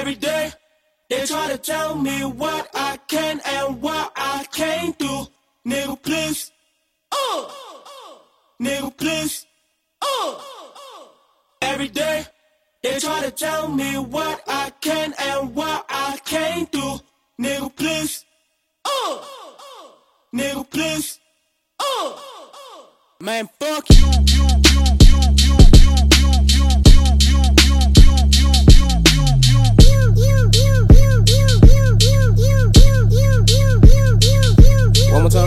Every day, they try to tell me what I can and what I can't do. Nigga, please. Nigga, please. Every day, they try to tell me what I can and what I can't do. Nigga, please. Nigga, please. Man, fuck you. One more time.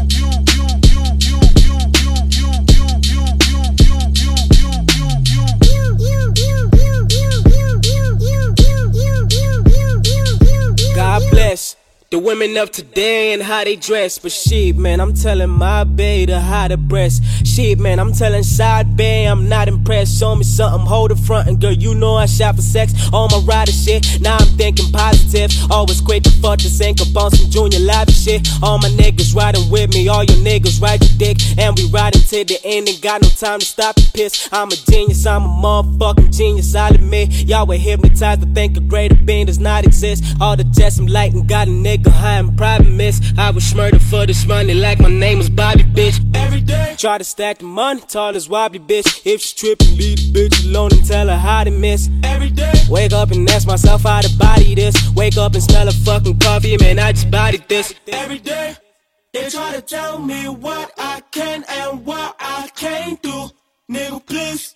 God bless the women of today and how they dress. But shit, man, I'm telling my bae to hide her breast. Shit, man, I'm telling side bae I'm not impressed. Show me something, hold the front, and girl, you know I shot for sex. All my rider shit, now I'm thinking positive. Always quick to fuck to sync up on some Junior Live shit. All my niggas riding with me, all your niggas ride your dick, and we riding to the end. Ain't got no time to stop and piss. I'm a genius, I'm a motherfucking genius, I'll admit. Y'all were hypnotized to think a greater being does not exist. All the jets I'm lighting got a nigga high in private miss. I was murdered for this money like my name was Bobby, bitch. Every day, try to stack the money, tall as wobbly, bitch. If she trippin', leave the bitch alone and tell her how to miss. Every day, wake up and ask myself how to body this. Wake up and smell a fucking coffee, man, I just bodied this. Every day, they try to tell me what I can and what I can't do. Nigga, please.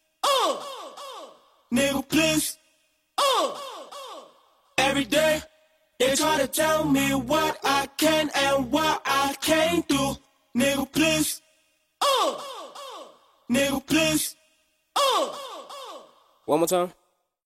Nigga, please. Every day, they try to tell me what I can and what I can't do. Nigga, please. Nigga, please. One more time.